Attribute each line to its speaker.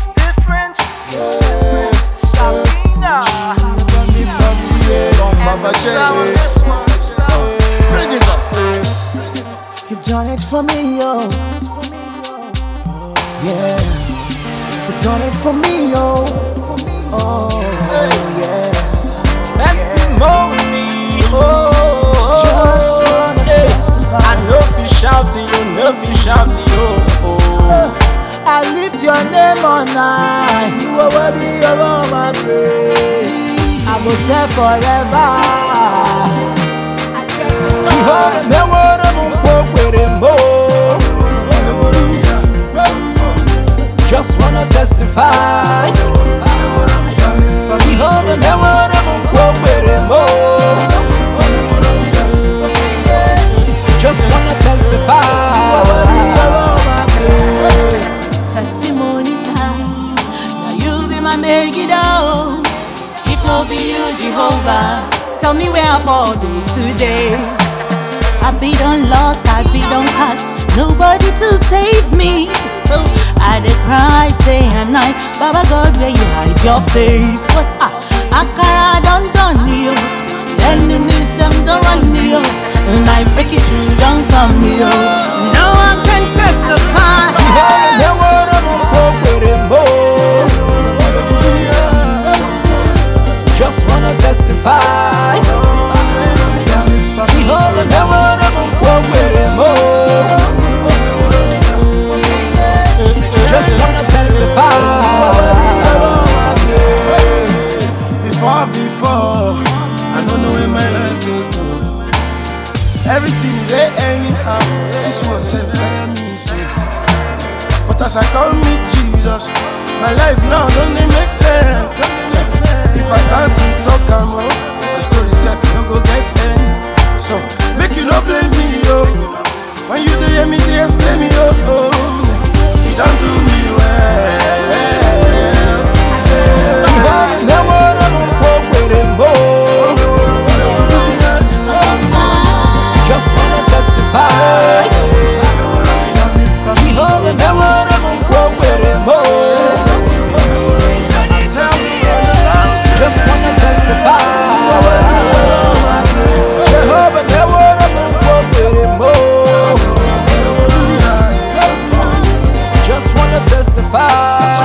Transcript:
Speaker 1: It's different. Sabina.
Speaker 2: Bring it up.
Speaker 3: You've done it for me, yo. Yeah. You've done it for me, yo. Oh, yeah.
Speaker 2: Testimony.
Speaker 3: Just wanna testify.
Speaker 2: I know be shouting, you know be shouting,
Speaker 3: I lift your name on high. You are worthy of all my praise. I will say forever. I testify.
Speaker 2: Just wanna testify. Just wanna testify.
Speaker 4: Testimony time. Now you be my Megiddo. If no be you, Jehovah, tell me where I fall today. I be done lost, I be done past. Nobody to save me. So I dey cry day and night. Baba God, where you hide your face? But Akara done you. Enemies them don't run you. And I break it through, don't come you. No one can testify.
Speaker 2: Just wanna testify. Just wanna testify.
Speaker 5: Before, I don't know where my life will go. Everything they anyhow. This one said me safe. But as I come meet Jesus, my life now don't they make sense. If I start to talk about the story set, no go get any. So make you no blame me, yo. When you hear me, they exclaim me, oh. You don't do me well.
Speaker 2: Just wanna testify. Just wanna testify. Just wanna testify.